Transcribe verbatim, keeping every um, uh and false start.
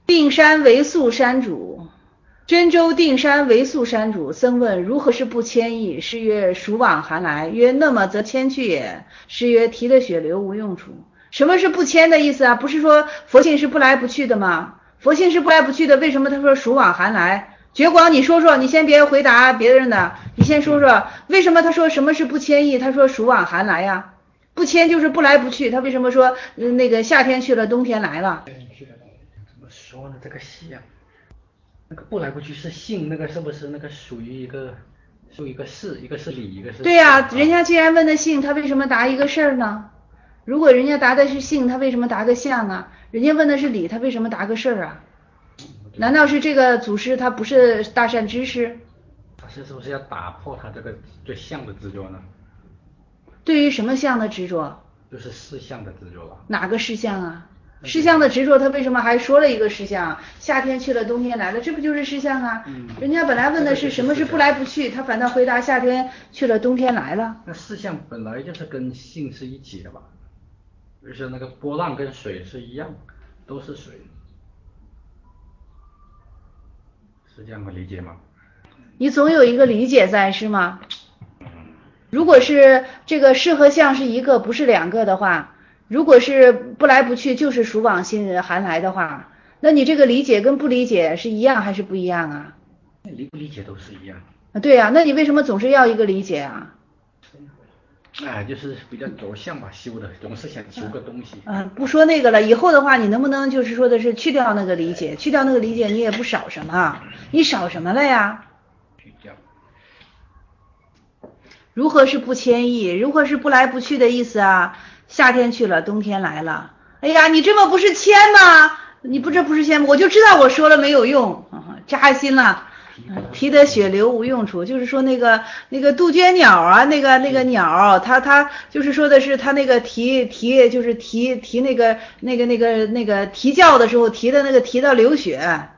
定山为宿山主，真州定山为宿山主。僧问如何是不迁邑？师曰：暑往寒来。曰：那么则迁去也。师曰：提的血流无用处。什么是不迁的意思啊？不是说佛性是不来不去的吗？佛性是不来不去的，为什么他说暑往寒来？觉广，你说说，你先别回答别人的，你先说说为什么他说什么是不迁邑？他说暑往寒来呀、啊，不迁就是不来不去。他为什么说、嗯、那个夏天去了，冬天来了？ 怎么说呢？这个象，那个不来不去是性，那个是不是那个属于一个属于一个事，一个是理，一个是对呀、啊，人家既然问的性，他为什么答一个事儿呢？如果人家答的是性，他为什么答个相啊？人家问的是理，他为什么答个事儿啊？难道是这个祖师他不是大善知识？ 他是是不是要打破他这个对相的执着呢？ 对于什么相的执着？ 就是事相的执着吧。 哪个事相啊？事相的执着，他为什么还说了一个事相？夏天去了，冬天来了，这不就是事相啊？嗯、人家本来问的是什么是不来不去，他反倒回答夏天去了，冬天来了。 那事相本来就是跟性是一体的吧？就是那个波浪跟水是一样，都是水，是这样的理解吗？ 你总有一个理解在是吗？如果是这个事和相是一个不是两个的话，如果是不来不去就是暑往新寒来的话，那你这个理解跟不理解是一样还是不一样啊？ 理不理解都是一样。 啊，对呀、啊，那你为什么总是要一个理解啊？ 哎，就是比较着相吧，修的总是想求个东西。 嗯、呃，不说那个了，以后的话你能不能就是说的是去掉那个理解，去掉那个理解你也不少什么，你少什么了呀？ 去掉。 如何是不迁邑？如何是不来不去的意思啊？夏天去了，冬天来了。哎呀，你这么不是迁吗？你不这不是迁吗？我就知道我说了没有用，啊、扎心了。提的血流无用处，就是说那个那个杜鹃鸟啊，那个那个鸟，它它就是说的是它那个啼啼就是啼啼那个那个那个那个啼叫的时候啼的那个啼到流血。